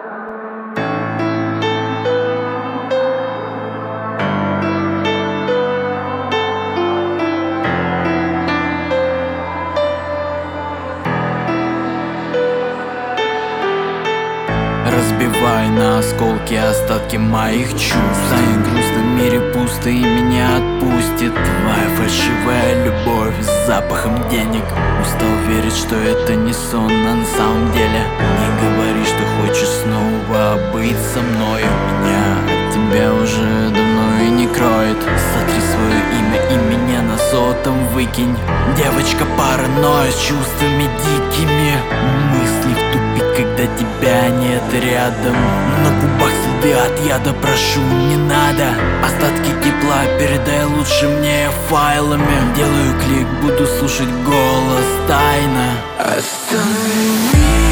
Разбивай на осколки остатки моих чувств. В своем грустном мире пусто и меня отпустит твоя фальшивая любовь с запахом денег. Устал верить, что это не сон, а на самом деле не говори, что хочешь снова быть со мною. Меня от тебя уже давно и не кроет. Сотри свое имя и меня на сотом выкинь. Девочка паранойя с чувствами дикими. Мысли в тупик, когда тебя нет рядом. На губах следы от яда, прошу, не надо. Остатки тепла передай лучше мне файлами. Делаю клик, буду слушать голос тайно. Останови.